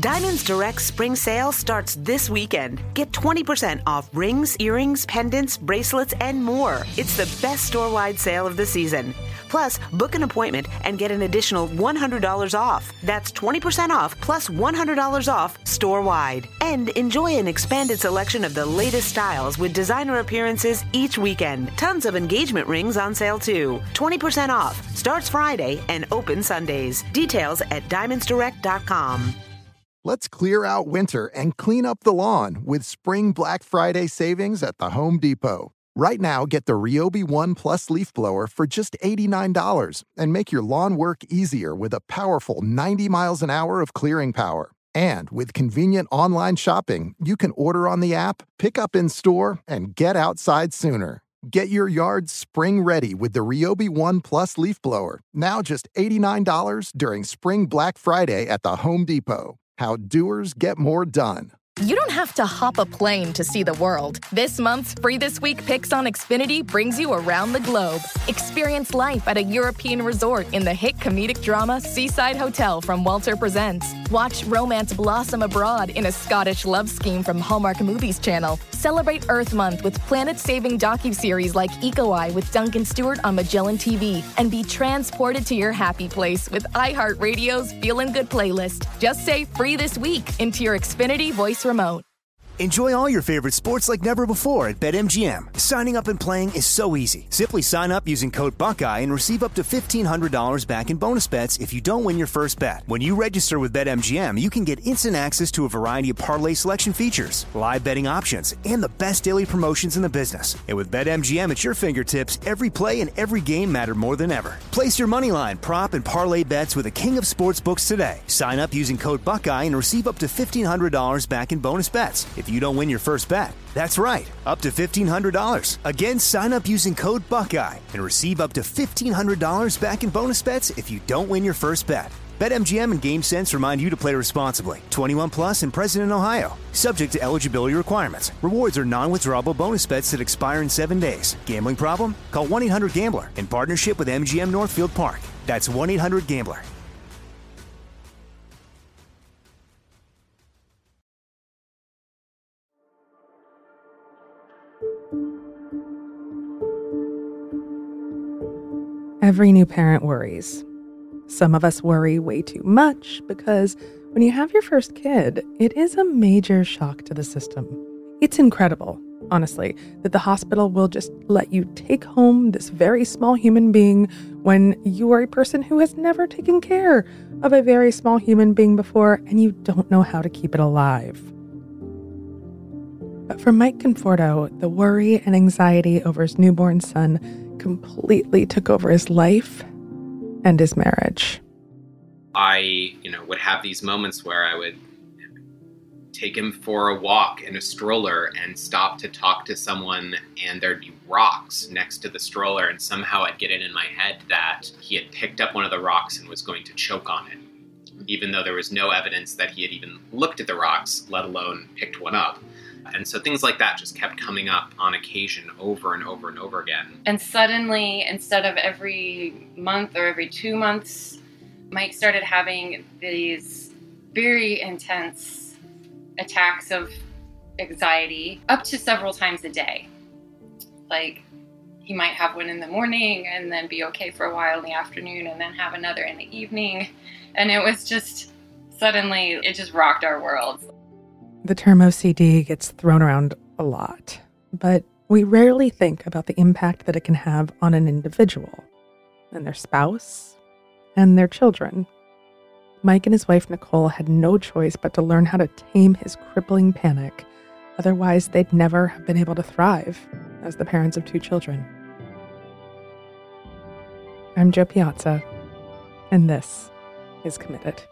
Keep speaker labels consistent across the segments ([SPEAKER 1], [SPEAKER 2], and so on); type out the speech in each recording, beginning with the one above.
[SPEAKER 1] Diamonds Direct spring sale starts this weekend. Get 20% off rings, earrings, pendants, bracelets, and more. It's the best store-wide sale of the season. Plus, book an appointment and get an additional $100 off. That's 20% off plus $100 off store-wide. And enjoy an expanded selection of the latest styles with designer appearances each weekend. Tons of engagement rings on sale too. 20% off. Starts Friday and open Sundays. Details at diamondsdirect.com.
[SPEAKER 2] Let's clear out winter and clean up the lawn with Spring Black Friday savings at the Home Depot. Right now, get the Ryobi One Plus leaf blower for just $89 and make your lawn work easier with a powerful 90 miles an hour of clearing power. And with convenient online shopping, you can order on the app, pick up in store, and get outside sooner. Get your yard spring ready with the Ryobi One Plus leaf blower, now just $89 during Spring Black Friday at the Home Depot. How doers get more done.
[SPEAKER 3] You don't have to hop a plane to see the world. This month's Free This Week Picks on Xfinity brings you around the globe. Experience life at a European resort in the hit comedic drama Seaside Hotel from Walter Presents. Watch romance blossom abroad in a Scottish love scheme from Hallmark Movies Channel. Celebrate Earth Month with planet-saving docuseries like Eco Eye with Duncan Stewart on Magellan TV. And be transported to your happy place with iHeartRadio's Feelin' Good playlist. Just say Free This Week into your Xfinity voice remote.
[SPEAKER 4] Enjoy all your favorite sports like never before at BetMGM. Signing up and playing is so easy. Simply sign up using code Buckeye and receive up to $1,500 back in bonus bets if you don't win your first bet. When you register with BetMGM, you can get instant access to a variety of parlay selection features, live betting options, and the best daily promotions in the business. And with BetMGM at your fingertips, every play and every game matter more than ever. Place your moneyline, prop, and parlay bets with the king of sportsbooks today. Sign up using code Buckeye and receive up to $1,500 back in bonus bets if you don't win your first bet. That's right, up to $1,500. Again, sign up using code Buckeye and receive up to $1,500 back in bonus bets if you don't win your first bet. BetMGM and GameSense remind you to play responsibly. 21 plus and present in Ohio. Subject to eligibility requirements. Rewards are non-withdrawable bonus bets that expire in 7 days. Gambling problem? Call 1-800-GAMBLER in partnership with MGM Northfield Park. That's 1-800-GAMBLER.
[SPEAKER 5] Every new parent worries. Some of us worry way too much because when you have your first kid, it is a major shock to the system. It's incredible, honestly, that the hospital will just let you take home this very small human being when you are a person who has never taken care of a very small human being before and you don't know how to keep it alive. But for Mike Conforto, the worry and anxiety over his newborn son completely took over his life and his marriage.
[SPEAKER 6] I, would have these moments where I would take him for a walk in a stroller and stop to talk to someone, and there'd be rocks next to the stroller, and somehow I'd get it in my head that he had picked up one of the rocks and was going to choke on it, even though there was no evidence that he had even looked at the rocks, let alone picked one up. And so things like that just kept coming up on occasion over and over and over again. And suddenly, instead of every month or every 2 months, Mike started having these very intense attacks of anxiety up to several times a day. Like, he might have one in the morning and then be okay for a while in the afternoon and then have another in the evening. And it was just, suddenly, it just rocked our world.
[SPEAKER 5] The term OCD gets thrown around a lot, but we rarely think about the impact that it can have on an individual and their spouse and their children. Mike and his wife, Nicole, had no choice but to learn how to tame his crippling panic. Otherwise, they'd never have been able to thrive as the parents of 2 children. I'm Jo Piazza, and this is Committed.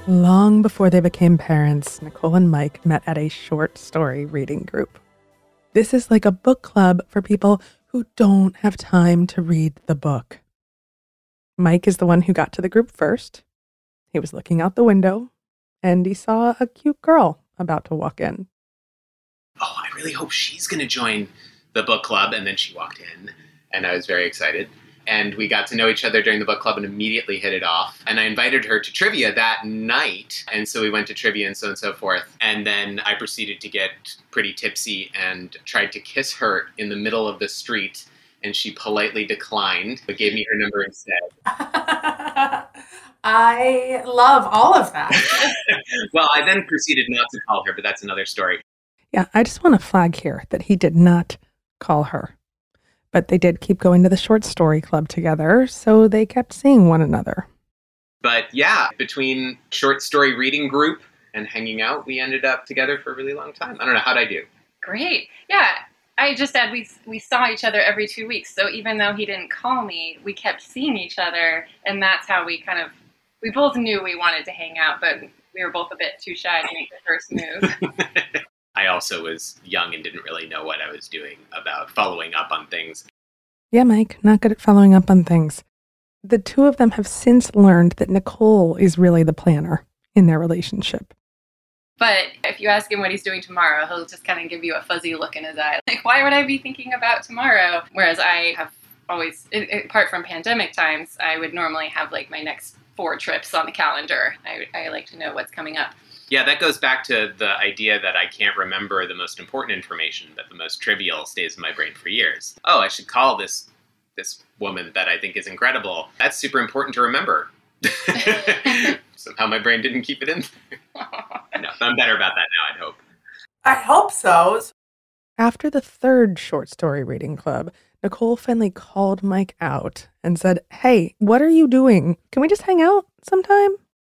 [SPEAKER 5] Long before they became parents, Nicole and Mike met at a short story reading group. This is like a book club for people who don't have time to read the book. Mike is the one who got to the group first. He was looking out the window, and he saw a cute girl about to walk in.
[SPEAKER 6] Oh, I really hope she's going to join the book club. And then she walked in, and I was very excited. And we got to know each other during the book club and immediately hit it off. And I invited her to trivia that night. And so we went to trivia and so forth. And then I proceeded to get pretty tipsy and tried to kiss her in the middle of the street. And she politely declined, but gave me her number instead.
[SPEAKER 7] I love all of that.
[SPEAKER 6] Well, I then proceeded not to call her, but that's another story.
[SPEAKER 5] Yeah, I just want to flag here that he did not call her. But they did keep going to the short story club together, so they kept seeing one another.
[SPEAKER 6] But yeah, between short story reading group and hanging out, we ended up together for a really long time. I don't know, how'd I do?
[SPEAKER 8] Great. Yeah, I just said we saw each other every 2 weeks, so even though he didn't call me, we kept seeing each other, and that's how we both knew we wanted to hang out, but we were both a bit too shy to make the first move.
[SPEAKER 6] I also was young and didn't really know what I was doing about following up on things.
[SPEAKER 5] Yeah, Mike, not good at following up on things. The two of them have since learned that Nicole is really the planner in their relationship.
[SPEAKER 8] But if you ask him what he's doing tomorrow, he'll just kind of give you a fuzzy look in his eye. Like, why would I be thinking about tomorrow? Whereas I have always, apart from pandemic times, I would normally have like my next 4 trips on the calendar. I like to know what's coming up.
[SPEAKER 6] Yeah, that goes back to the idea that I can't remember the most important information, but the most trivial stays in my brain for years. Oh, I should call this woman that I think is incredible. That's super important to remember. Somehow my brain didn't keep it in there. No, I'm better about that now, I'd hope.
[SPEAKER 7] I hope so.
[SPEAKER 5] After the third short story reading club, Nicole finally called Mike out and said, "Hey, what are you doing? Can we just hang out sometime?"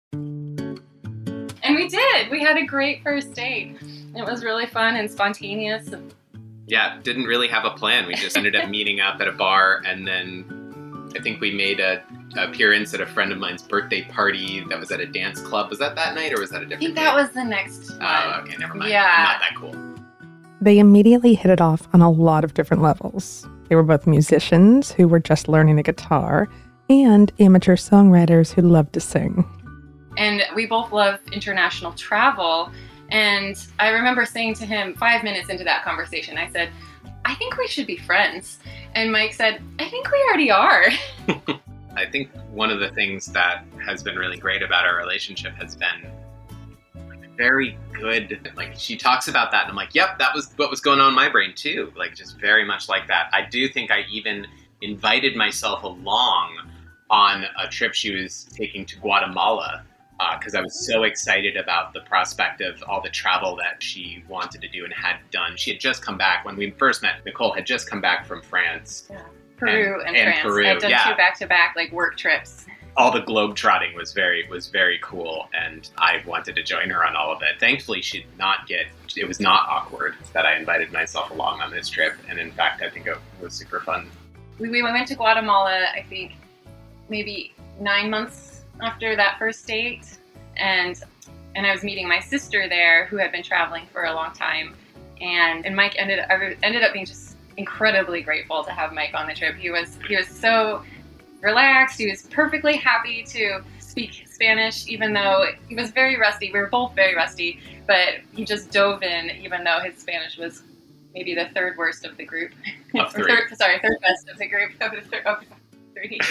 [SPEAKER 8] And we did. We had a great first date. It was really fun and spontaneous.
[SPEAKER 6] Yeah, didn't really have a plan. We just ended up meeting up at a bar, and then I think we made an appearance at a friend of mine's birthday party that was at a dance club. Was that night, or was that a different
[SPEAKER 8] I think
[SPEAKER 6] day?
[SPEAKER 8] that was the next one.
[SPEAKER 6] Oh, okay, never mind.
[SPEAKER 8] Yeah.
[SPEAKER 6] I'm not that cool.
[SPEAKER 5] They immediately hit it off on a lot of different levels. They were both musicians who were just learning the guitar and amateur songwriters who loved to sing.
[SPEAKER 8] And we both love international travel. And I remember saying to him 5 minutes into that conversation, I said, "I think we should be friends." And Mike said, "I think we already are."
[SPEAKER 6] I think one of the things that has been really great about our relationship has been very good. Like, she talks about that, and I'm like, yep, that was what was going on in my brain too. Like, just very much like that. I do think I even invited myself along on a trip she was taking to Guatemala, because I was so excited about the prospect of all the travel that she wanted to do and had done. She had just come back. When we first met, Nicole had just come back from France.
[SPEAKER 8] Yeah. Peru and France.
[SPEAKER 6] Peru,
[SPEAKER 8] I've done
[SPEAKER 6] yeah.
[SPEAKER 8] 2 back-to-back work trips.
[SPEAKER 6] All the globe trotting was very cool, and I wanted to join her on all of it. Thankfully, it was not awkward that I invited myself along on this trip, and in fact, I think it was super fun.
[SPEAKER 8] We went to Guatemala, I think, maybe 9 months after that first date, and I was meeting my sister there, who had been traveling for a long time, and Mike ended up being just incredibly grateful to have Mike on the trip. He was so relaxed. He was perfectly happy to speak Spanish, even though he was very rusty. We were both very rusty, but he just dove in, even though his Spanish was maybe the third worst of the group.
[SPEAKER 6] Of 3.
[SPEAKER 8] third best of the group of 3.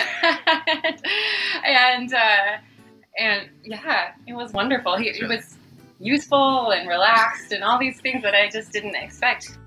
[SPEAKER 8] and yeah, it was wonderful. He was useful and relaxed and all these things that I just didn't expect.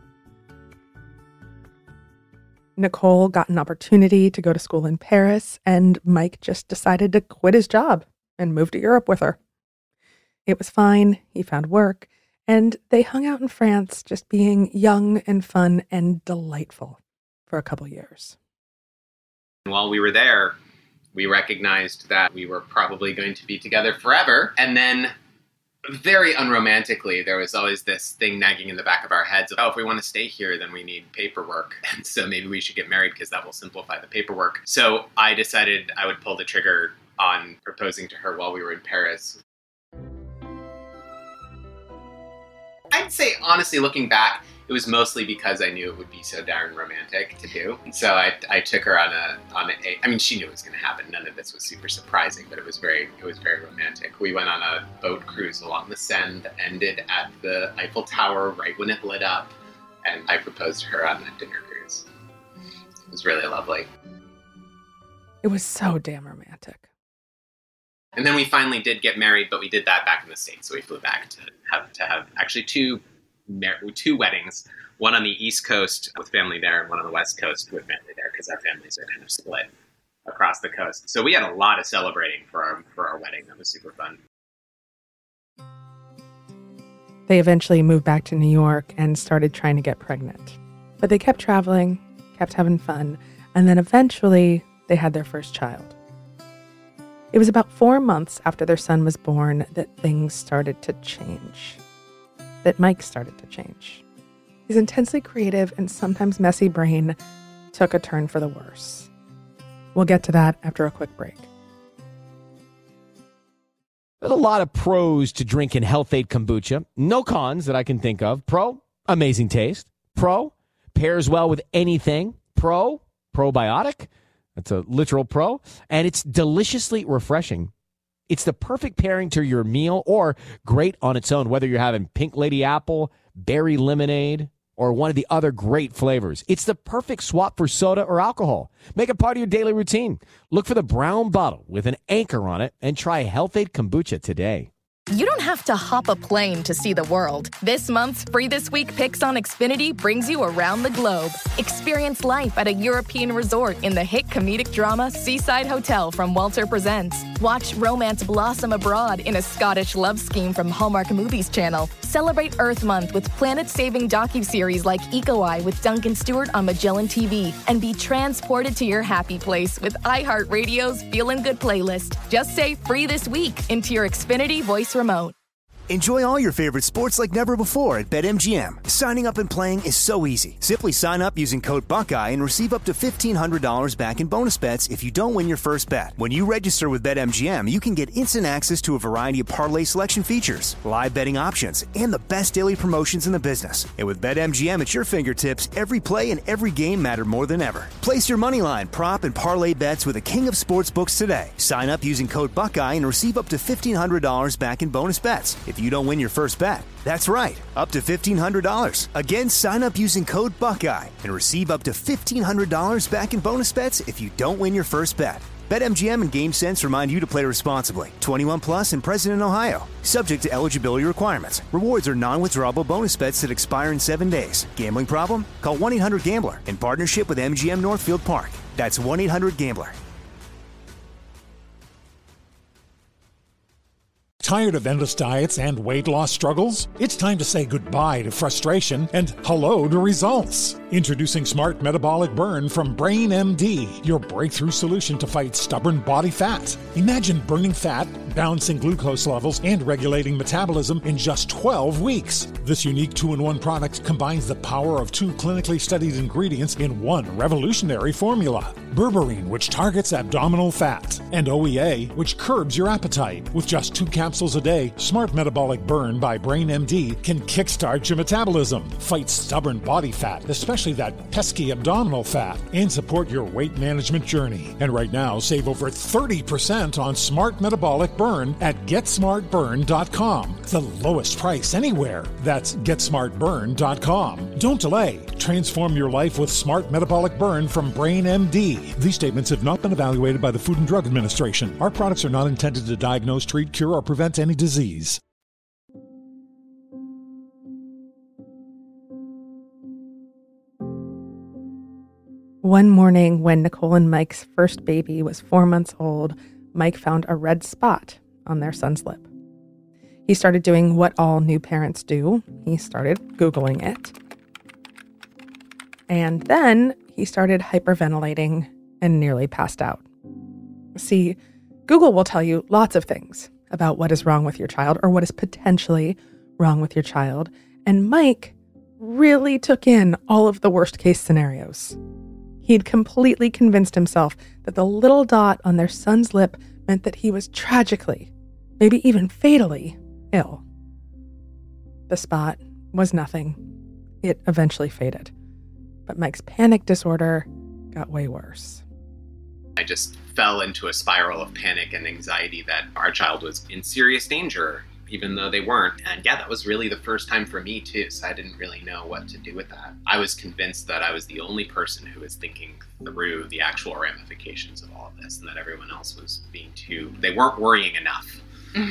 [SPEAKER 5] Nicole got an opportunity to go to school in Paris, and Mike just decided to quit his job and move to Europe with her. It was fine. He found work, and they hung out in France, just being young and fun and delightful for a couple years.
[SPEAKER 6] While we were there, we recognized that we were probably going to be together forever. And then, very unromantically, there was always this thing nagging in the back of our heads of, if we want to stay here, then we need paperwork. And so maybe we should get married because that will simplify the paperwork. So I decided I would pull the trigger on proposing to her while we were in Paris. I'd say, honestly, looking back, it was mostly because I knew it would be so darn romantic to do. So I took her on a. I mean, she knew it was going to happen. None of this was super surprising, but it was very romantic. We went on a boat cruise along the Seine that ended at the Eiffel Tower right when it lit up, and I proposed to her on that dinner cruise. It was really lovely.
[SPEAKER 5] It was so damn romantic.
[SPEAKER 6] And then we finally did get married, but we did that back in the States. So we flew back to have actually two weddings, one on the East Coast with family there and one on the West Coast with family there, because our families are kind of split across the coast. So we had a lot of celebrating for our wedding. That was super fun.
[SPEAKER 5] They eventually moved back to New York and started trying to get pregnant. But they kept traveling, kept having fun, and then eventually they had their first child. It was about 4 months after their son was born that things started to change. That Mike started to change. His intensely creative and sometimes messy brain took a turn for the worse. We'll get to that after a quick break.
[SPEAKER 9] There's a lot of pros to drinking Health-Ade kombucha. No cons that I can think of. Pro, amazing taste. Pro, pairs well with anything. Pro, probiotic. That's a literal pro. And it's deliciously refreshing. It's the perfect pairing to your meal or great on its own, whether you're having pink lady apple, berry lemonade, or one of the other great flavors. It's the perfect swap for soda or alcohol. Make it part of your daily routine. Look for the brown bottle with an anchor on it and try Health-Ade kombucha today.
[SPEAKER 3] You don't have to hop a plane to see the world. This month's Free This Week Picks on Xfinity brings you around the globe. Experience life at a European resort in the hit comedic drama Seaside Hotel from Walter Presents. Watch romance blossom abroad in a Scottish love scheme from Hallmark Movies Channel. Celebrate Earth Month with planet-saving docuseries like Eco Eye with Duncan Stewart on Magellan TV. And be transported to your happy place with iHeartRadio's Feelin' Good playlist. Just say Free This Week into your Xfinity voice remote.
[SPEAKER 4] Enjoy all your favorite sports like never before at BetMGM. Signing up and playing is so easy. Simply sign up using code Buckeye and receive up to $1,500 back in bonus bets if you don't win your first bet. When you register with BetMGM, you can get instant access to a variety of parlay selection features, live betting options, and the best daily promotions in the business. And with BetMGM at your fingertips, every play and every game matter more than ever. Place your moneyline, prop, and parlay bets with the king of sportsbooks today. Sign up using code Buckeye and receive up to $1,500 back in bonus bets if you don't win your first bet. That's right, up to $1,500. Again, sign up using code Buckeye and receive up to $1,500 back in bonus bets if you don't win your first bet. BetMGM and GameSense remind you to play responsibly. 21 plus and present in Ohio. Subject to eligibility requirements. Rewards are non-withdrawable bonus bets that expire in 7 days. Gambling problem? Call 1-800-GAMBLER in partnership with MGM Northfield Park. That's 1-800-GAMBLER.
[SPEAKER 10] Tired of endless diets and weight loss struggles? It's time to say goodbye to frustration and hello to results. Introducing Smart Metabolic Burn from Brain MD, your breakthrough solution to fight stubborn body fat. Imagine burning fat, balancing glucose levels, and regulating metabolism in just 12 weeks. This unique 2-in-1 product combines the power of 2 clinically studied ingredients in one revolutionary formula. Berberine, which targets abdominal fat, and OEA, which curbs your appetite. With just 2 capsules a day, Smart Metabolic Burn by Brain MD can kickstart your metabolism, fight stubborn body fat, especially that pesky abdominal fat, and support your weight management journey. And right now, save over 30% on Smart Metabolic Burn at GetSmartBurn.com. The lowest price anywhere. That's GetSmartBurn.com. Don't delay. Transform your life with Smart Metabolic Burn from Brain MD. These statements have not been evaluated by the Food and Drug Administration. Our products are not intended to diagnose, treat, cure, or prevent any disease.
[SPEAKER 5] One morning when Nicole and Mike's first baby was 4 months old, Mike found a red spot on their son's lip. He started doing what all new parents do. He started Googling it. And then he started hyperventilating and nearly passed out. See, Google will tell you lots of things about what is wrong with your child or what is potentially wrong with your child. And Mike really took in all of the worst case scenarios. He'd completely convinced himself that the little dot on their son's lip meant that he was tragically, maybe even fatally, ill. The spot was nothing. It eventually faded. But Mike's panic disorder got way worse.
[SPEAKER 6] I just fell into a spiral of panic and anxiety that our child was in serious danger, even though they weren't. And yeah, that was really the first time for me too, so I didn't really know what to do with that. I was convinced that I was the only person who was thinking through the actual ramifications of all of this, and that everyone else was they weren't worrying enough.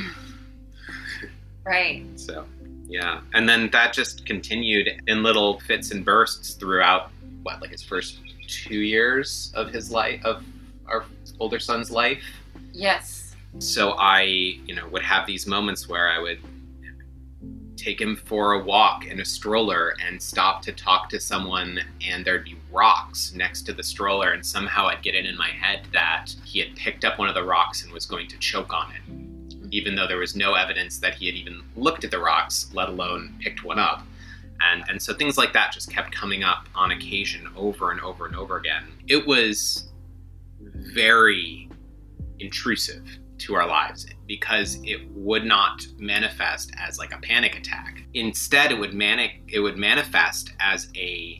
[SPEAKER 8] Right.
[SPEAKER 6] So, yeah. And then that just continued in little fits and bursts throughout, his first 2 years of his life, of our older son's life.
[SPEAKER 8] Yes.
[SPEAKER 6] So I, would have these moments where I would take him for a walk in a stroller and stop to talk to someone, and there'd be rocks next to the stroller, and somehow I'd get it in my head that he had picked up one of the rocks and was going to choke on it, even though there was no evidence that he had even looked at the rocks, let alone picked one up. And so things like that just kept coming up on occasion over and over and over again. It was very intrusive to our lives because it would not manifest as like a panic attack. Instead, it would manifest as a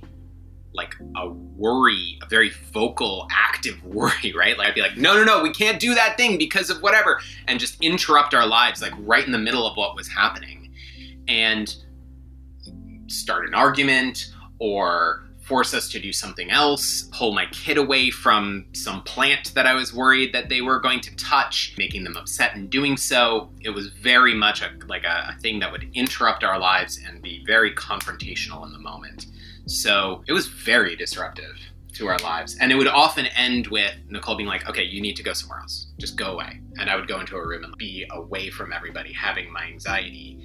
[SPEAKER 6] worry, a very vocal, active worry, right? Like I'd be like, no, we can't do that thing because of whatever, and just interrupt our lives like right in the middle of what was happening, and start an argument or force us to do something else, pull my kid away from some plant that I was worried that they were going to touch, making them upset in doing so. It was very much a thing that would interrupt our lives and be very confrontational in the moment. So it was very disruptive to our lives. And it would often end with Nicole being like, okay, you need to go somewhere else. Just go away. And I would go into a room and be away from everybody, having my anxiety,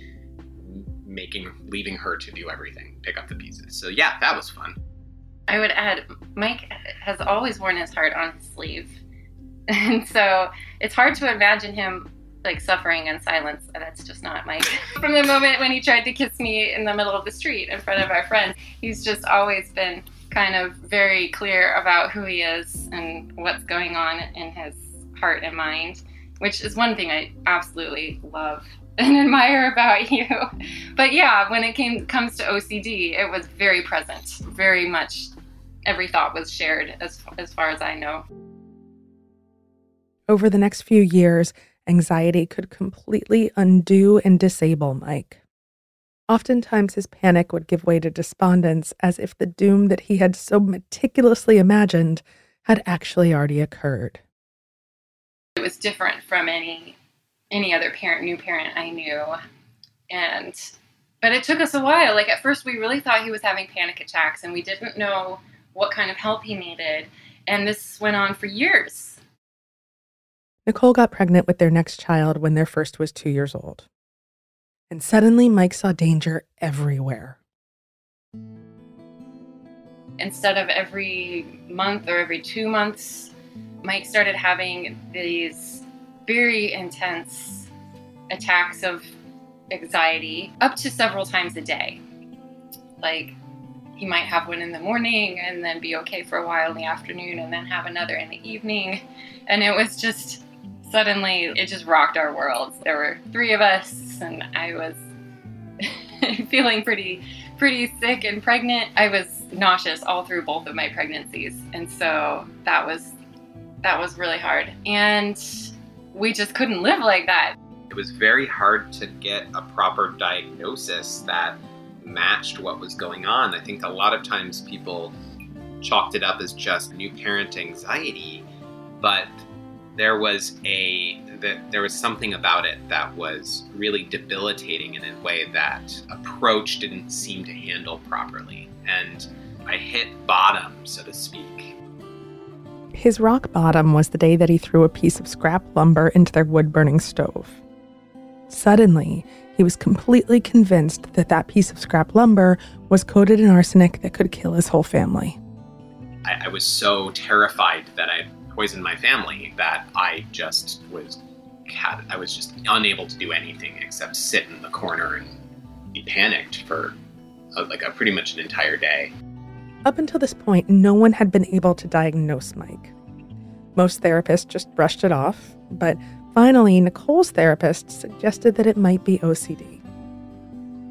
[SPEAKER 6] leaving her to do everything, pick up the pieces. So yeah, that was fun.
[SPEAKER 8] I would add, Mike has always worn his heart on his sleeve. And so it's hard to imagine him suffering in silence. That's just not Mike. From the moment when he tried to kiss me in the middle of the street in front of our friends, he's just always been kind of very clear about who he is and what's going on in his heart and mind, which is one thing I absolutely love and admire about you. But yeah, when it comes to OCD, it was very present. Very much every thought was shared as far as I know.
[SPEAKER 5] Over the next few years, anxiety could completely undo and disable Mike. Oftentimes his panic would give way to despondence, as if the doom that he had so meticulously imagined had actually already occurred.
[SPEAKER 8] It was different from any other new parent I knew. But it took us a while. At first we really thought he was having panic attacks and we didn't know what kind of help he needed. And this went on for years.
[SPEAKER 5] Nicole got pregnant with their next child when their first was 2 years old. And suddenly Mike saw danger everywhere.
[SPEAKER 8] Instead of every month or every 2 months, Mike started having these very intense attacks of anxiety up to several times a day. He might have one in the morning and then be okay for a while in the afternoon and then have another in the evening. And it was just, suddenly, it just rocked our worlds. There were 3 of us and I was feeling pretty sick and pregnant. I was nauseous all through both of my pregnancies. And so that was really hard. And we just couldn't live like that.
[SPEAKER 6] It was very hard to get a proper diagnosis that matched what was going on. I think a lot of times people chalked it up as just new parent anxiety, but there was something about it that was really debilitating in a way that approach didn't seem to handle properly. And I hit bottom, so to speak.
[SPEAKER 5] His rock bottom was the day that he threw a piece of scrap lumber into their wood-burning stove. Suddenly, he was completely convinced that piece of scrap lumber was coated in arsenic that could kill his whole family.
[SPEAKER 6] I was so terrified that I poisoned my family that I was just unable to do anything except sit in the corner and be panicked for pretty much an entire day.
[SPEAKER 5] Up until this point, no one had been able to diagnose Mike. Most therapists just brushed it off, but finally, Nicole's therapist suggested that it might be OCD.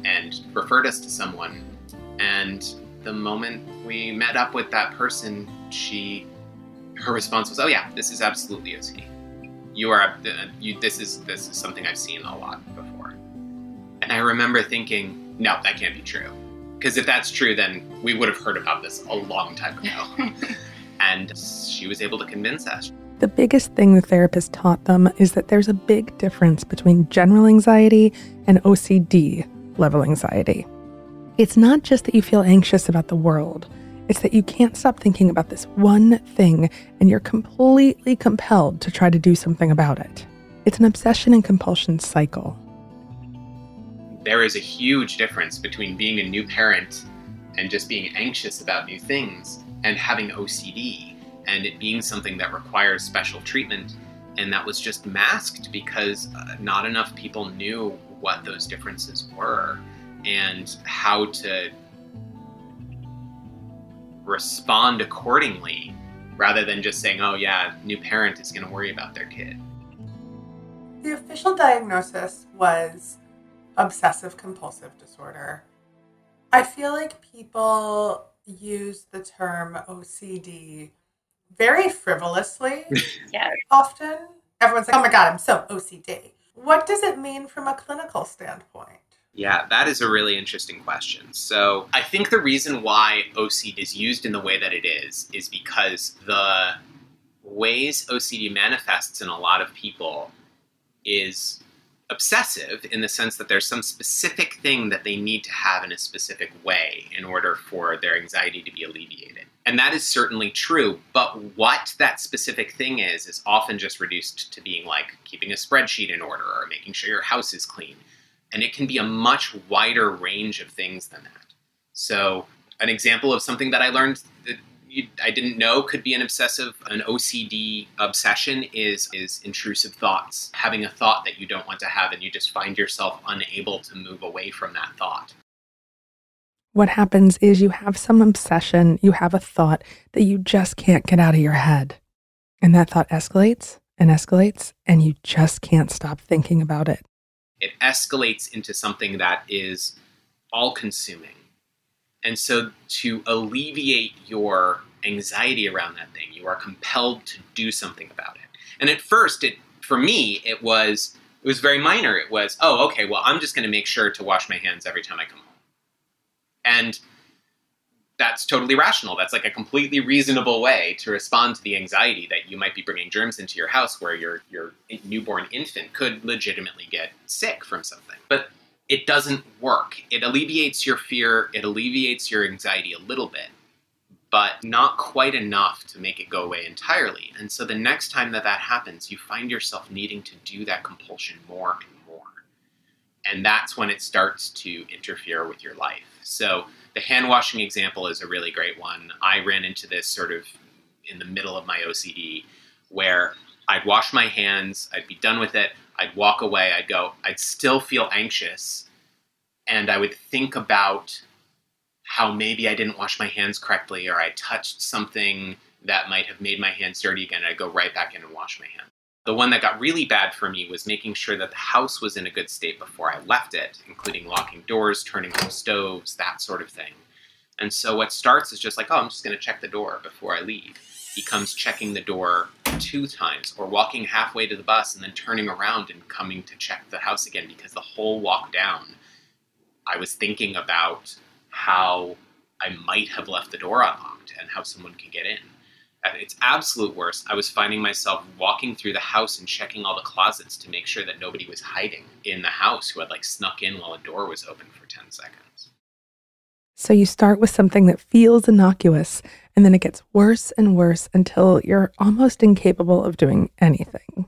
[SPEAKER 6] and referred us to someone. And the moment we met up with that person, her response was, "Oh yeah, this is absolutely OCD. This is something I've seen a lot before." And I remember thinking, no, that can't be true. Because if that's true, then we would have heard about this a long time ago. And she was able to convince us.
[SPEAKER 5] The biggest thing the therapist taught them is that there's a big difference between general anxiety and OCD level anxiety. It's not just that you feel anxious about the world. It's that you can't stop thinking about this one thing and you're completely compelled to try to do something about it. It's an obsession and compulsion cycle.
[SPEAKER 6] There is a huge difference between being a new parent and just being anxious about new things and having OCD and it being something that requires special treatment. And that was just masked because not enough people knew what those differences were and how to respond accordingly rather than just saying, oh yeah, new parent is going to worry about their kid.
[SPEAKER 7] The official diagnosis was obsessive compulsive disorder. I feel like people use the term OCD very frivolously.
[SPEAKER 8] Yes.
[SPEAKER 7] Often. Everyone's like, oh my God, I'm so OCD. What does it mean from a clinical standpoint?
[SPEAKER 6] Yeah, that is a really interesting question. So I think the reason why OCD is used in the way that it is because the ways OCD manifests in a lot of people is obsessive in the sense that there's some specific thing that they need to have in a specific way in order for their anxiety to be alleviated. And that is certainly true, but what that specific thing is often just reduced to being like keeping a spreadsheet in order or making sure your house is clean. And it can be a much wider range of things than that. So an example of something that I learned that I didn't know could be an OCD obsession is intrusive thoughts. Having a thought that you don't want to have and you just find yourself unable to move away from that thought.
[SPEAKER 5] What happens is you have some obsession, you have a thought that you just can't get out of your head. And that thought escalates and escalates, and you just can't stop thinking about it.
[SPEAKER 6] It escalates into something that is all-consuming. And so to alleviate your anxiety around that thing, you are compelled to do something about it. And at first, for me, it was very minor. It was, oh, okay, well, I'm just going to make sure to wash my hands every time I come home. And that's totally rational. That's like a completely reasonable way to respond to the anxiety that you might be bringing germs into your house where your newborn infant could legitimately get sick from something. But it doesn't work. It alleviates your fear, it alleviates your anxiety a little bit, but not quite enough to make it go away entirely. And so the next time that happens, you find yourself needing to do that compulsion more and more. And that's when it starts to interfere with your life. So the hand washing example is a really great one. I ran into this sort of in the middle of my OCD where I'd wash my hands, I'd be done with it, I'd walk away, I'd still feel anxious, and I would think about how maybe I didn't wash my hands correctly or I touched something that might have made my hands dirty again. I'd go right back in and wash my hands. The one that got really bad for me was making sure that the house was in a good state before I left it, including locking doors, turning on stoves, that sort of thing. And so what starts is just like, oh, I'm just going to check the door before I leave. Becomes checking the door 2 times or walking halfway to the bus and then turning around and coming to check the house again because the whole walk down, I was thinking about how I might have left the door unlocked and how someone could get in. At its absolute worst, I was finding myself walking through the house and checking all the closets to make sure that nobody was hiding in the house who had snuck in while a door was open for 10 seconds.
[SPEAKER 5] So you start with something that feels innocuous, and then it gets worse and worse until you're almost incapable of doing anything.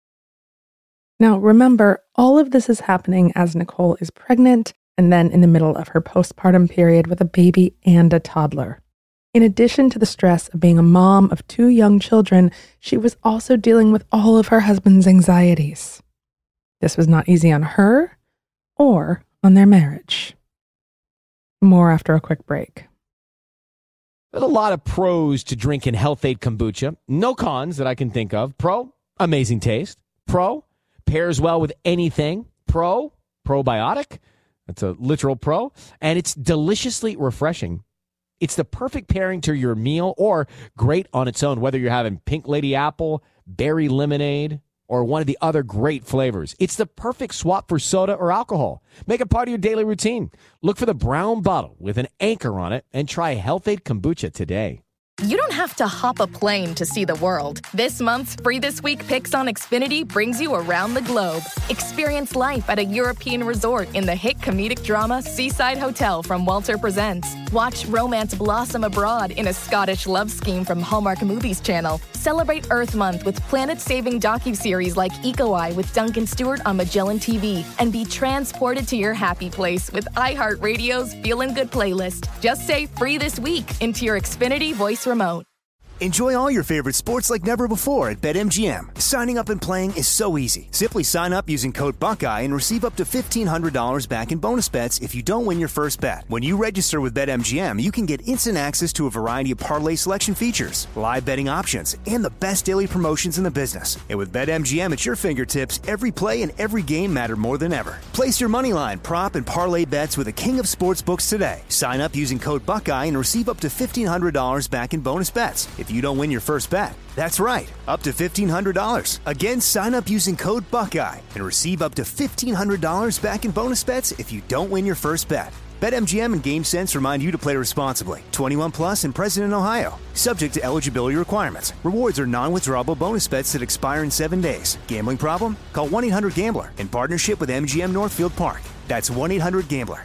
[SPEAKER 5] Now, remember, all of this is happening as Nicole is pregnant and then in the middle of her postpartum period with a baby and a toddler. In addition to the stress of being a mom of 2 young children, she was also dealing with all of her husband's anxieties. This was not easy on her or on their marriage. More after a quick break.
[SPEAKER 9] There's a lot of pros to drinking Health-Ade Kombucha. No cons that I can think of. Pro, amazing taste. Pro, pairs well with anything. Pro, probiotic. That's a literal pro. And it's deliciously refreshing. It's the perfect pairing to your meal or great on its own, whether you're having Pink Lady Apple, berry lemonade, or one of the other great flavors. It's the perfect swap for soda or alcohol. Make it part of your daily routine. Look for the brown bottle with an anchor on it and try Health-Ade Kombucha today.
[SPEAKER 3] You don't have to hop a plane to see the world. This month's Free This Week Picks on Xfinity brings you around the globe. Experience life at a European resort in the hit comedic drama Seaside Hotel from Walter Presents. Watch romance blossom abroad in a Scottish love scheme from Hallmark Movies Channel. Celebrate Earth Month with planet-saving docuseries like Eco Eye with Duncan Stewart on Magellan TV. And be transported to your happy place with iHeartRadio's Feelin' Good playlist. Just say Free This Week into your Xfinity voice remote.
[SPEAKER 4] Enjoy all your favorite sports like never before at BetMGM. Signing up and playing is so easy. Simply sign up using code Buckeye and receive up to $1,500 back in bonus bets if you don't win your first bet. When you register with BetMGM, you can get instant access to a variety of parlay selection features, live betting options, and the best daily promotions in the business. And with BetMGM at your fingertips, every play and every game matter more than ever. Place your moneyline, prop, and parlay bets with the king of sportsbooks today. Sign up using code Buckeye and receive up to $1,500 back in bonus bets if you don't win your first bet. That's right, up to $1,500. Again, sign up using code Buckeye and receive up to $1,500 back in bonus bets if you don't win your first bet. BetMGM and GameSense remind you to play responsibly. 21 plus and present in Ohio. Subject to eligibility requirements. Rewards are non-withdrawable bonus bets that expire in 7 days. Gambling problem? Call 1-800-GAMBLER in partnership with MGM Northfield Park. That's 1-800-GAMBLER.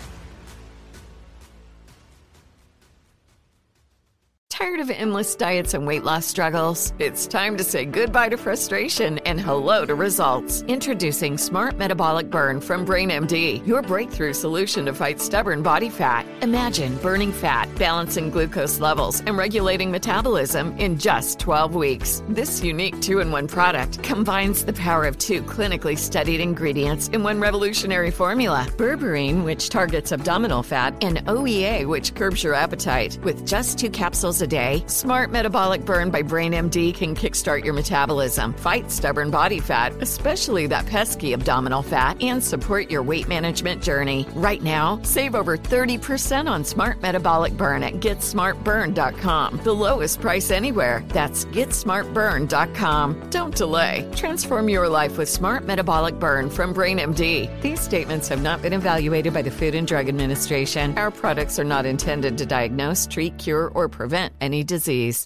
[SPEAKER 11] Tired of endless diets and weight loss struggles? It's time to say goodbye to frustration and hello to results. Introducing Smart Metabolic Burn from BrainMD, your breakthrough solution to fight stubborn body fat. Imagine burning fat, balancing glucose levels, and regulating metabolism in just 12 weeks. This unique 2-in-1 product combines the power of 2 clinically studied ingredients in one revolutionary formula. Berberine, which targets abdominal fat, and OEA, which curbs your appetite. With just 2 capsules a day, Smart Metabolic Burn by BrainMD can kickstart your metabolism, fight stubborn body fat, especially that pesky abdominal fat, and support your weight management journey. Right now, save over 30% on Smart Metabolic Burn at GetSmartBurn.com. The lowest price anywhere. That's GetSmartBurn.com. Don't delay. Transform your life with Smart Metabolic Burn from BrainMD. These statements have not been evaluated by the Food and Drug Administration. Our products are not intended to diagnose, treat, cure, or prevent any disease.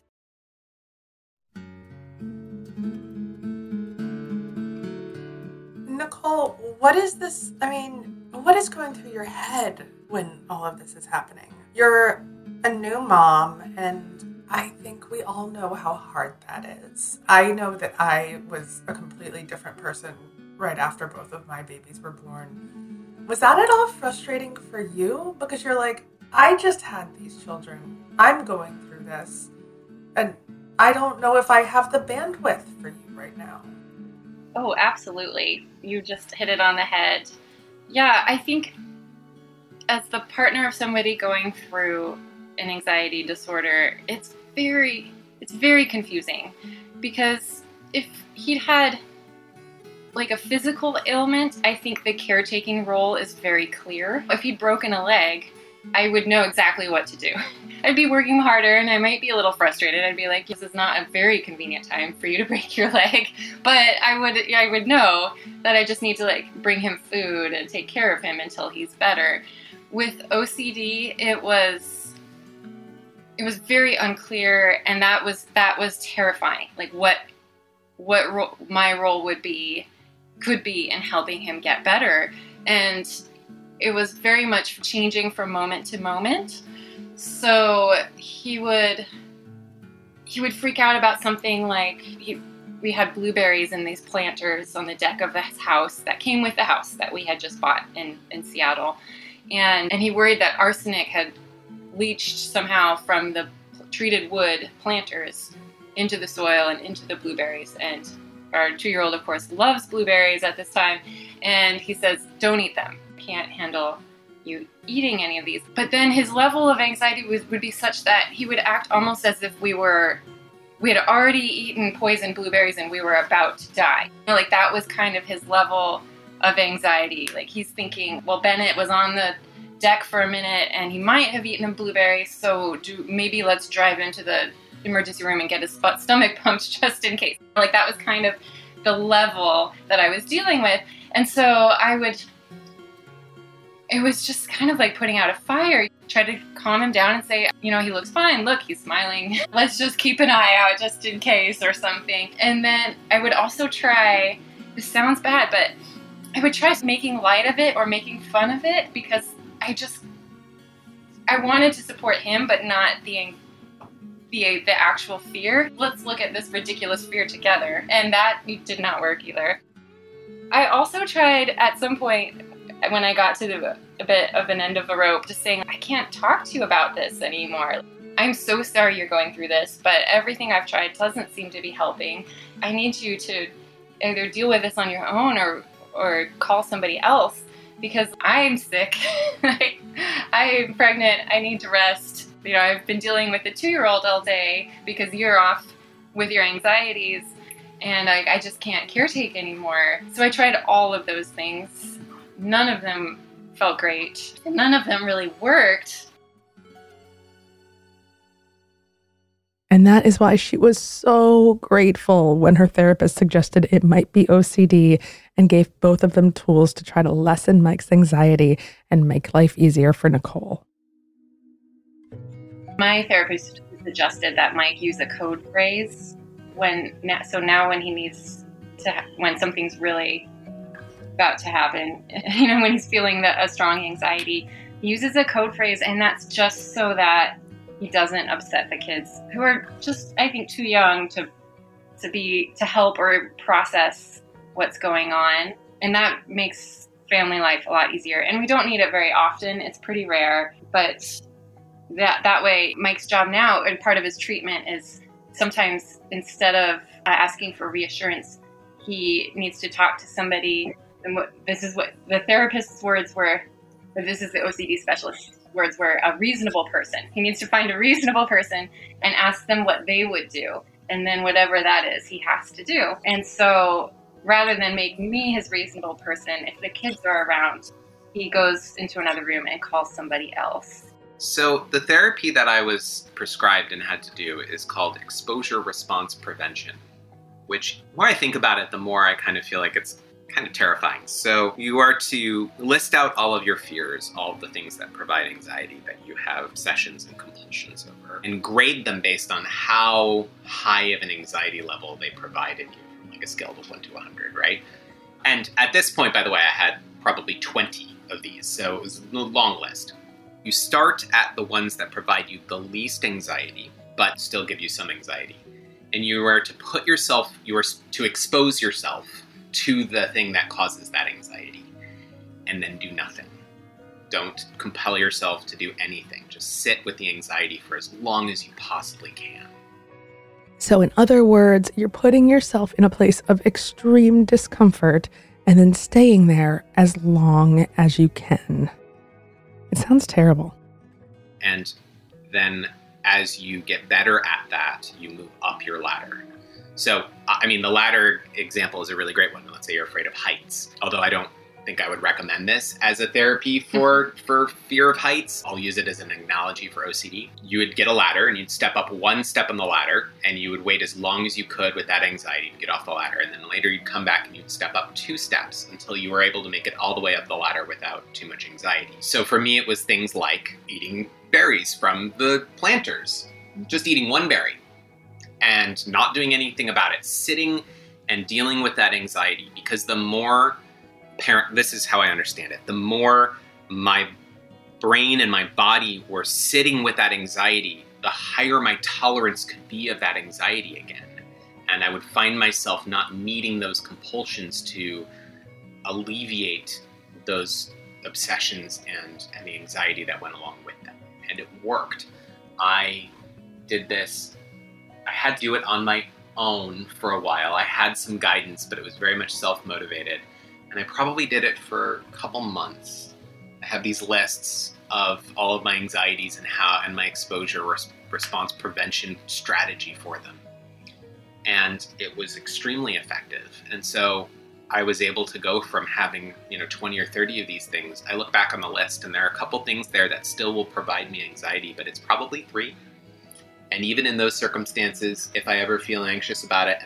[SPEAKER 7] Nicole, what is this? I mean, what is going through your head when all of this is happening? You're a new mom, and I think we all know how hard that is. I know that I was a completely different person right after both of my babies were born. Was that at all frustrating for you? Because you're like, I just had these children. I'm going through this. And I don't know if I have the bandwidth for you right now.
[SPEAKER 8] Oh, absolutely. You just hit it on the head. Yeah, I think as the partner of somebody going through an anxiety disorder, it's very confusing. Because if he'd had like a physical ailment, I think the caretaking role is very clear. If he'd broken a leg, I would know exactly what to do. I'd be working harder and I might be a little frustrated. I'd be like, this is not a very convenient time for you to break your leg. But I would know that I just need to like bring him food and take care of him until he's better. With OCD, it was very unclear, and that was terrifying. Like what my role could be in helping him get better. And it was very much changing from moment to moment. So he would freak out about something like we had blueberries in these planters on the deck of his house that came with the house that we had just bought in Seattle. And he worried that arsenic had leached somehow from the treated wood planters into the soil and into the blueberries. And our 2-year-old, of course, loves blueberries at this time. And he says, don't eat them. Can't handle you eating any of these. But then his level of anxiety would be such that he would act almost as if we had already eaten poison blueberries and we were about to die. Like that was kind of his level of anxiety. Like he's thinking, well, Bennett was on the deck for a minute and he might have eaten a blueberry, so maybe let's drive into the emergency room and get his stomach pumped just in case. Like that was kind of the level that I was dealing with. And so it was just kind of like putting out a fire. Try to calm him down and say, he looks fine. Look, he's smiling. Let's just keep an eye out just in case or something. And then I would also try, this sounds bad, but I would try making light of it or making fun of it because I wanted to support him, but not the actual fear. Let's look at this ridiculous fear together. And that did not work either. I also tried at some point when I got to a bit of an end of a rope, just saying, I can't talk to you about this anymore. I'm so sorry you're going through this, but everything I've tried doesn't seem to be helping. I need you to either deal with this on your own or call somebody else because I'm sick. I'm pregnant. I need to rest. I've been dealing with the 2-year-old all day because you're off with your anxieties and I just can't caretake anymore. So I tried all of those things. None of them felt great. None of them really worked.
[SPEAKER 5] And that is why she was so grateful when her therapist suggested it might be OCD and gave both of them tools to try to lessen Mike's anxiety and make life easier for Nicole.
[SPEAKER 8] My therapist suggested that Mike use a code phrase when something's really about to happen, when he's feeling a strong anxiety, he uses a code phrase, and that's just so that he doesn't upset the kids who are just, I think, too young to help or process what's going on. And that makes family life a lot easier. And we don't need it very often. It's pretty rare, but that way Mike's job now, and part of his treatment, is sometimes instead of asking for reassurance, he needs to talk to somebody. And this is what the therapist's words were, but this is the OCD specialist's words were, a reasonable person. He needs to find a reasonable person and ask them what they would do. And then whatever that is, he has to do. And so rather than make me his reasonable person, if the kids are around, he goes into another room and calls somebody else.
[SPEAKER 6] So the therapy that I was prescribed and had to do is called exposure response prevention, which the more I think about it, the more I kind of feel like it's kind of terrifying. So you are to list out all of your fears, all of the things that provide anxiety that you have obsessions and compulsions over, and grade them based on how high of an anxiety level they provide in you, from like a scale of 1 to 100, right? And at this point, by the way, I had probably 20 of these, so it was a long list. You start at the ones that provide you the least anxiety, but still give you some anxiety. And you are to expose yourself to the thing that causes that anxiety, and then do nothing. Don't compel yourself to do anything. Just sit with the anxiety for as long as you possibly can.
[SPEAKER 5] So in other words, you're putting yourself in a place of extreme discomfort and then staying there as long as you can. It sounds terrible.
[SPEAKER 6] And then as you get better at that, you move up your ladder. So, the ladder example is a really great one. Let's say you're afraid of heights. Although I don't think I would recommend this as a therapy for fear of heights. I'll use it as an analogy for OCD. You would get a ladder and you'd step up one step on the ladder and you would wait as long as you could with that anxiety to get off the ladder. And then later you'd come back and you'd step up 2 steps until you were able to make it all the way up the ladder without too much anxiety. So for me, it was things like eating berries from the planters, just eating one berry and not doing anything about it, sitting and dealing with that anxiety. Because the more this is how I understand it, the more my brain and my body were sitting with that anxiety, the higher my tolerance could be of that anxiety again. And I would find myself not needing those compulsions to alleviate those obsessions and the anxiety that went along with them. And it worked. I did this. I had to do it on my own for a while. I had some guidance, but it was very much self-motivated. And I probably did it for a couple months. I have these lists of all of my anxieties and my exposure response prevention strategy for them. And it was extremely effective. And so I was able to go from having, 20 or 30 of these things, I look back on the list and there are a couple things there that still will provide me anxiety, but it's probably 3. And even in those circumstances, if I ever feel anxious about it, and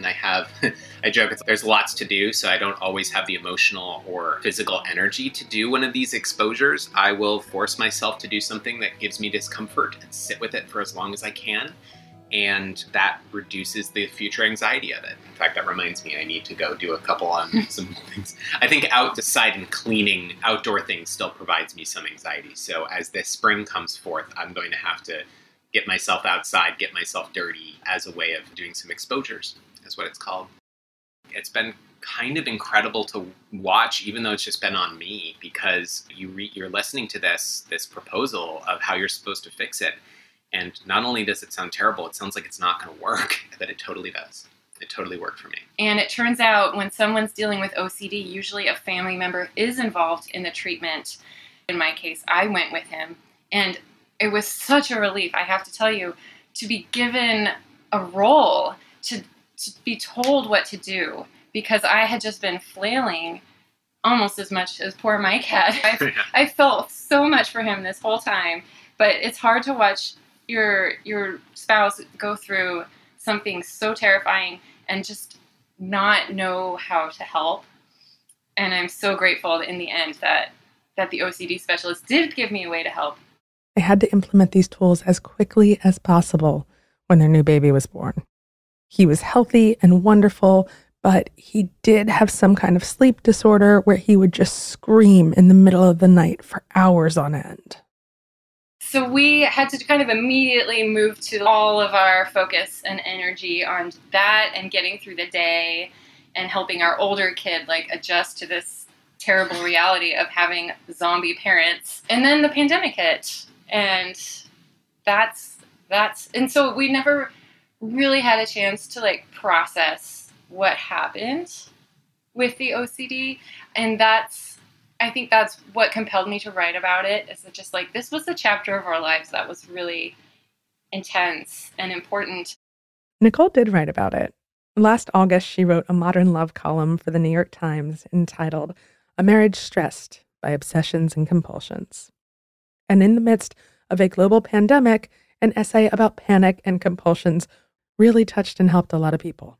[SPEAKER 6] I joke, there's lots to do, so I don't always have the emotional or physical energy to do one of these exposures, I will force myself to do something that gives me discomfort and sit with it for as long as I can. And that reduces the future anxiety of it. In fact, that reminds me, I need to go do a couple on some things. I think outside and cleaning outdoor things still provides me some anxiety. So as this spring comes forth, I'm going to have to get myself outside, get myself dirty as a way of doing some exposures, is what it's called. It's been kind of incredible to watch, even though it's just been on me, because you're listening to this proposal of how you're supposed to fix it. And not only does it sound terrible, it sounds like it's not going to work, but it totally does. It totally worked for me.
[SPEAKER 8] And it turns out when someone's dealing with OCD, usually a family member is involved in the treatment. In my case, I went with him. And it was such a relief, I have to tell you, to be given a role, to be told what to do, because I had just been flailing almost as much as poor Mike had. I felt so much for him this whole time, but it's hard to watch your spouse go through something so terrifying and just not know how to help. And I'm so grateful in the end that the OCD specialist did give me a way to help.
[SPEAKER 5] They had to implement these tools as quickly as possible when their new baby was born. He was healthy and wonderful, but he did have some kind of sleep disorder where he would just scream in the middle of the night for hours on end.
[SPEAKER 8] So we had to kind of immediately move to all of our focus and energy on that and getting through the day and helping our older kid adjust to this terrible reality of having zombie parents. And then the pandemic hit, and and so we never really had a chance to process what happened with the OCD. And I think that's what compelled me to write about it, is that just this was a chapter of our lives that was really intense and important.
[SPEAKER 5] Nicole did write about it. Last August, she wrote a modern love column for the New York Times entitled A Marriage Stressed by Obsessions and Compulsions. And in the midst of a global pandemic, an essay about panic and compulsions really touched and helped a lot of people.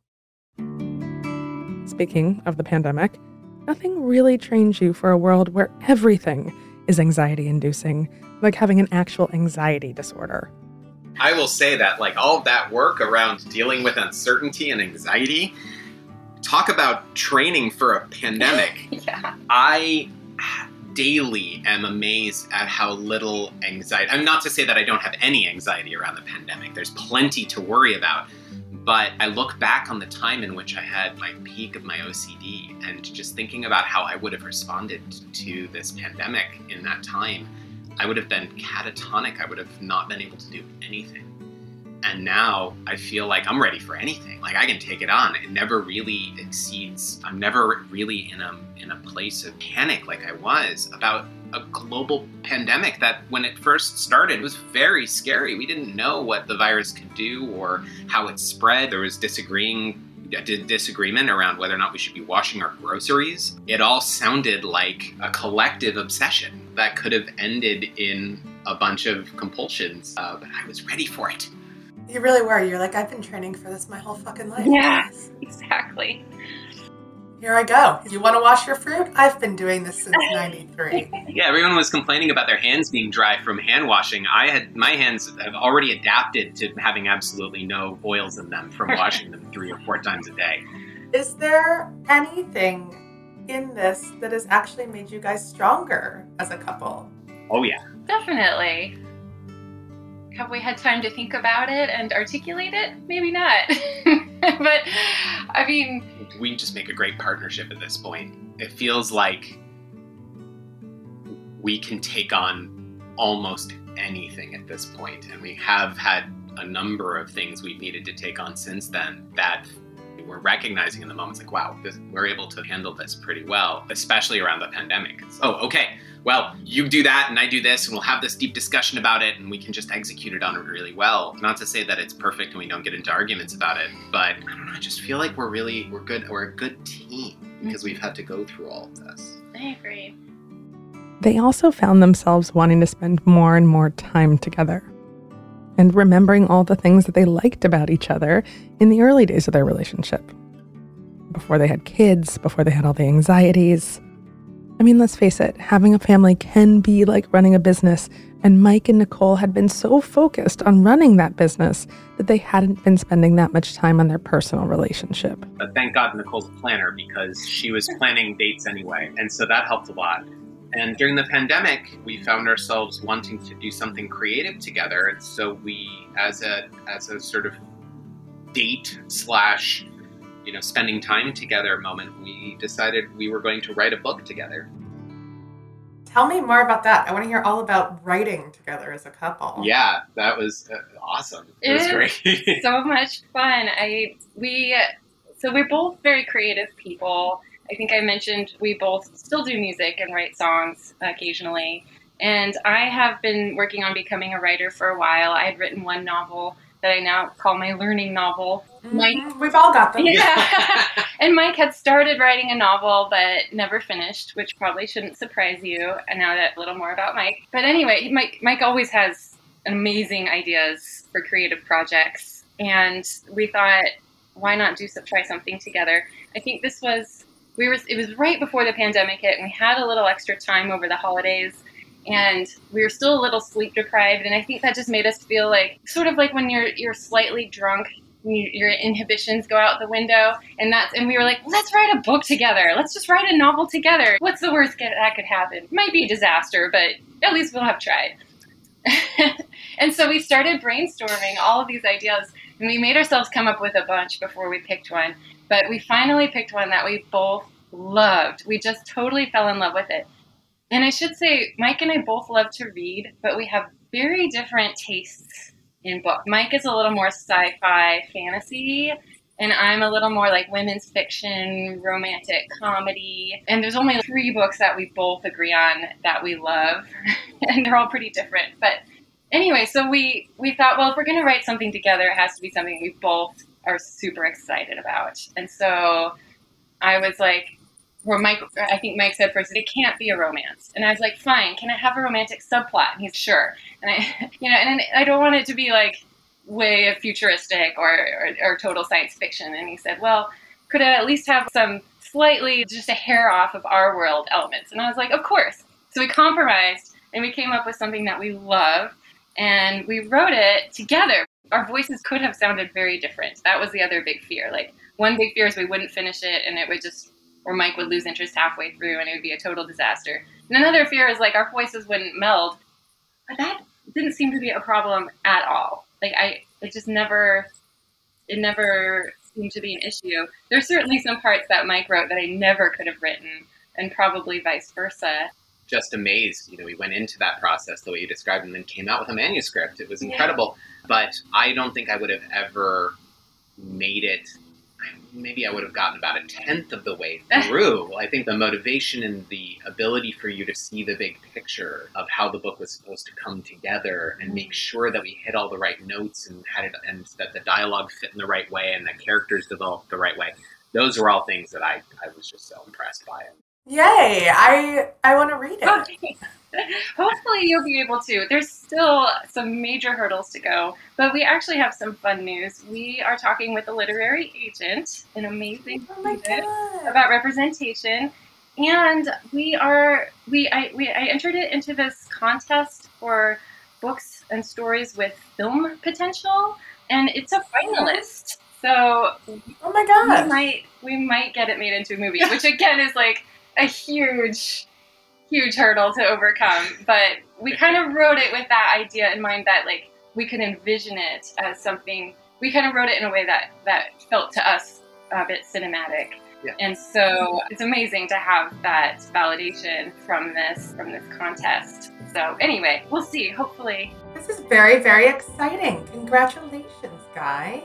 [SPEAKER 5] Speaking of the pandemic, nothing really trains you for a world where everything is anxiety-inducing, like having an actual anxiety disorder.
[SPEAKER 6] I will say that, all of that work around dealing with uncertainty and anxiety, talk about training for a pandemic.
[SPEAKER 8] Yeah.
[SPEAKER 6] I daily am amazed at how little anxiety. I'm not to say that I don't have any anxiety around the pandemic. There's plenty to worry about. But I look back on the time in which I had my peak of my OCD and just thinking about how I would have responded to this pandemic in that time, I would have been catatonic. I would have not been able to do anything. And now I feel like I'm ready for anything. I can take it on. It never really exceeds. I'm never really in a place of panic like I was about a global pandemic that when it first started was very scary. We didn't know what the virus could do or how it spread. There was disagreement around whether or not we should be washing our groceries. It all sounded like a collective obsession that could have ended in a bunch of compulsions, but I was ready for it.
[SPEAKER 7] You really were. You're I've been training for this my whole fucking life.
[SPEAKER 8] Yeah, exactly.
[SPEAKER 7] Here I go. You want to wash your fruit? I've been doing this since 93.
[SPEAKER 6] Yeah, everyone was complaining about their hands being dry from hand washing. My hands have already adapted to having absolutely no oils in them from washing them 3 or 4 times a day.
[SPEAKER 7] Is there anything in this that has actually made you guys stronger as a couple?
[SPEAKER 6] Oh, yeah.
[SPEAKER 8] Definitely. Have we had time to think about it and articulate it? Maybe not. But, I mean...
[SPEAKER 6] We just make a great partnership at this point. It feels like we can take on almost anything at this point. And we have had a number of things we've needed to take on since then that we're recognizing in the moments wow, we're able to handle this pretty well, especially around the pandemic. Okay. Well, you do that and I do this and we'll have this deep discussion about it and we can just execute it on it really well. Not to say that it's perfect and we don't get into arguments about it, but I don't know, I just feel like we're good. We're a good team. because we've had to go through all of this.
[SPEAKER 8] I agree.
[SPEAKER 5] They also found themselves wanting to spend more and more time together and remembering all the things that they liked about each other in the early days of their relationship. Before they had kids, before they had all the anxieties. I mean, let's face it, having a family can be like running a business, and Mike and Nicole had been so focused on running that business that they hadn't been spending that much time on their personal relationship.
[SPEAKER 6] But thank God Nicole's a planner, because she was planning dates anyway, and so that helped a lot. And during the pandemic, we found ourselves wanting to do something creative together, and so we, as a sort of date slash, spending time together moment, we decided we were going to write a book together.
[SPEAKER 7] Tell me more about that. I want to hear all about writing together as a couple.
[SPEAKER 6] Yeah, that was awesome. It was great.
[SPEAKER 8] So much fun. So we're both very creative people. I think I mentioned we both still do music and write songs occasionally. And I have been working on becoming a writer for a while. I had written one novel that I now call my learning novel. Mike,
[SPEAKER 7] we've all got them.
[SPEAKER 8] Yeah. And Mike had started writing a novel but never finished, which probably shouldn't surprise you. And now that a little more about Mike. But anyway, Mike always has amazing ideas for creative projects. And we thought, why not try something together? I think it was right before the pandemic hit, and we had a little extra time over the holidays. And we were still a little sleep deprived, and I think that just made us feel like, sort of like when you're slightly drunk, your inhibitions go out the window, and we were like, let's write a book together. Let's just write a novel together. What's the worst that could happen? It might be a disaster, but at least we'll have tried. And so we started brainstorming all of these ideas, and we made ourselves come up with a bunch before we picked one. But we finally picked one that we both loved. We just totally fell in love with it. And I should say, Mike and I both love to read, but we have very different tastes in books. Mike is a little more sci-fi fantasy, and I'm a little more like women's fiction, romantic comedy. And there's only 3 books that we both agree on that we love, and they're all pretty different. But anyway, so we thought, well, if we're going to write something together, it has to be something we both are super excited about. And so I was like, I think Mike said first, it can't be a romance. And I was like, fine, can I have a romantic subplot? And he's sure. And I don't want it to be like way futuristic or total science fiction. And he said, well, could it at least have some slightly just a hair off of our world elements? And I was like, of course. So we compromised and we came up with something that we love, and we wrote it together. Our voices could have sounded very different. That was the other big fear. Like, one big fear is we wouldn't finish it and it would just, or Mike would lose interest halfway through and it would be a total disaster. And another fear is like our voices wouldn't meld. But that didn't seem to be a problem at all. Like it never seemed to be an issue. There's certainly some parts that Mike wrote that I never could have written, and probably vice versa.
[SPEAKER 6] Just amazed. We went into that process the way you described and then came out with a manuscript. It was incredible. Yeah. But I don't think I would have ever made it. Maybe I would have gotten about 1/10 of the way through. I think the motivation and the ability for you to see the big picture of how the book was supposed to come together and make sure that we hit all the right notes and and that the dialogue fit in the right way and the characters developed the right way. Those are all things that I was just so impressed by.
[SPEAKER 7] Yay! I want to read it.
[SPEAKER 8] Okay. Hopefully you'll be able to. There's still some major hurdles to go, but we actually have some fun news. We are talking with a literary agent, an amazing agent, about representation, and I entered it into this contest for books and stories with film potential, and it's a finalist. So,
[SPEAKER 7] oh my god,
[SPEAKER 8] we might get it made into a movie, which again is like a huge hurdle to overcome, but we kind of wrote it with that idea in mind that like we could envision it as something. We kind of wrote it in a way that felt to us a bit cinematic.
[SPEAKER 6] Yeah.
[SPEAKER 8] And so it's amazing to have that validation from this contest. So anyway, we'll see. Hopefully.
[SPEAKER 7] This is very, very exciting. Congratulations, guys.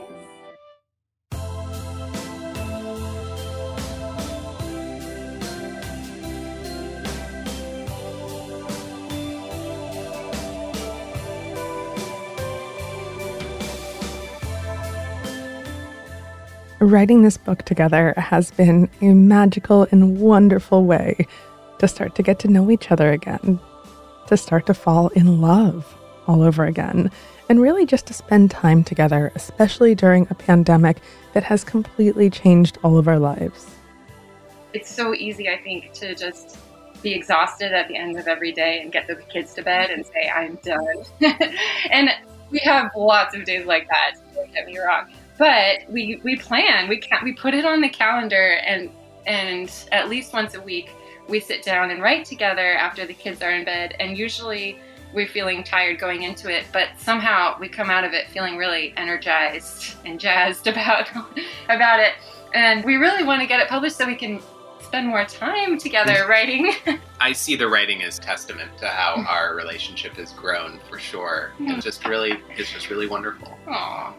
[SPEAKER 5] Writing this book together has been a magical and wonderful way to start to get to know each other again, to start to fall in love all over again, and really just to spend time together, especially during a pandemic that has completely changed all of our lives.
[SPEAKER 8] It's so easy, I think, to just be exhausted at the end of every day and get the kids to bed and say, I'm done. And we have lots of days like that, don't get me wrong. But we plan, we put it on the calendar, and at least once a week we sit down and write together after the kids are in bed. And usually we're feeling tired going into it, but somehow we come out of it feeling really energized and jazzed about it. And we really want to get it published so we can spend more time together writing.
[SPEAKER 6] I see the writing as testament to how our relationship has grown, for sure. It's just really wonderful.
[SPEAKER 8] Aww.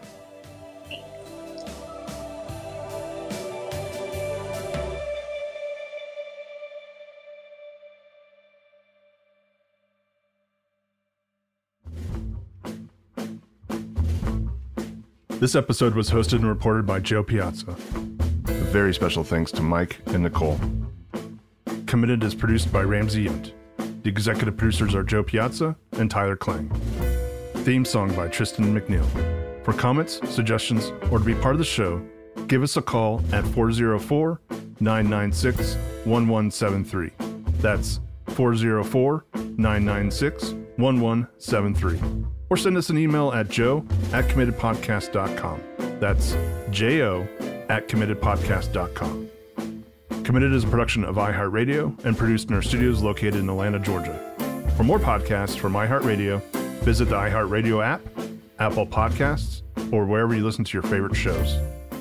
[SPEAKER 12] This episode was hosted and reported by Joe Piazza. A very special thanks to Mike and Nicole. Committed is produced by Ramsey Yunt. The executive producers are Joe Piazza and Tyler Klang. Theme song by Tristan McNeil. For comments, suggestions, or to be part of the show, give us a call at 404-996-1173. That's 404-996-1173. Or send us an email at joe@committedpodcast.com. That's jo@committedpodcast.com. Committed is a production of iHeartRadio and produced in our studios located in Atlanta, Georgia. For more podcasts from iHeartRadio, visit the iHeartRadio app, Apple Podcasts, or wherever you listen to your favorite shows.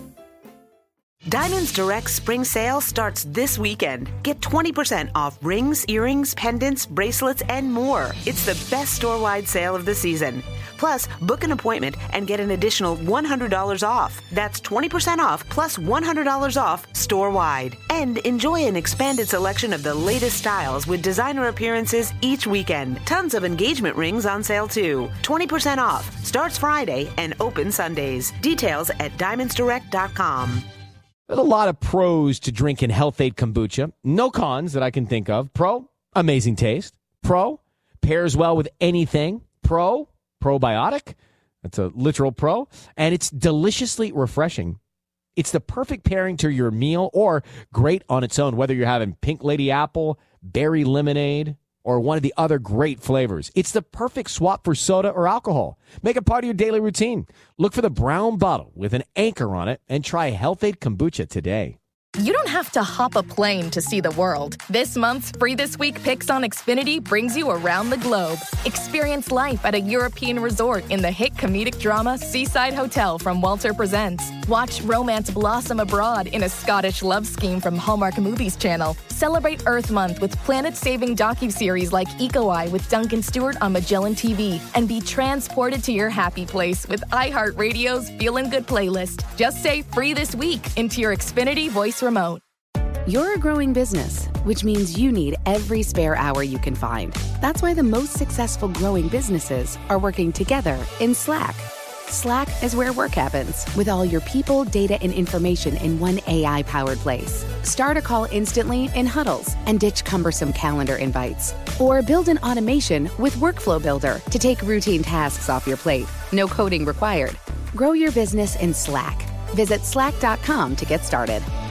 [SPEAKER 1] Diamonds Direct spring sale starts this weekend. Get 20% off rings, earrings, pendants, bracelets, and more. It's the best store-wide sale of the season. Plus, book an appointment and get an additional $100 off. That's 20% off plus $100 off store-wide. And enjoy an expanded selection of the latest styles with designer appearances each weekend. Tons of engagement rings on sale too. 20% off. Starts Friday and open Sundays. Details at diamondsdirect.com.
[SPEAKER 9] There's a lot of pros to drinking Health-Ade kombucha. No cons that I can think of. Pro, amazing taste. Pro, pairs well with anything. Pro, probiotic. That's a literal pro. And it's deliciously refreshing. It's the perfect pairing to your meal or great on its own, whether you're having pink lady apple, berry lemonade, or one of the other great flavors. It's the perfect swap for soda or alcohol. Make it part of your daily routine. Look for the brown bottle with an anchor on it and try Health-Ade kombucha today.
[SPEAKER 3] You don't have to hop a plane to see the world. This month's Free This Week Picks on Xfinity brings you around the globe. Experience life at a European resort in the hit comedic drama Seaside Hotel from Walter Presents. Watch romance blossom abroad in a Scottish love scheme from Hallmark Movies Channel. Celebrate Earth Month with planet-saving docuseries like Eco Eye with Duncan Stewart on Magellan TV. And be transported to your happy place with iHeartRadio's Feelin' Good playlist. Just say Free This Week into your Xfinity voice remote.
[SPEAKER 13] You're a growing business, which means you need every spare hour you can find. That's why the most successful growing businesses are working together in Slack. Slack is where work happens, with all your people, data, and information in one AI-powered place. Start a call instantly in huddles and ditch cumbersome calendar invites. Or build an automation with Workflow Builder to take routine tasks off your plate. No coding required. Grow your business in Slack. Visit slack.com to get started.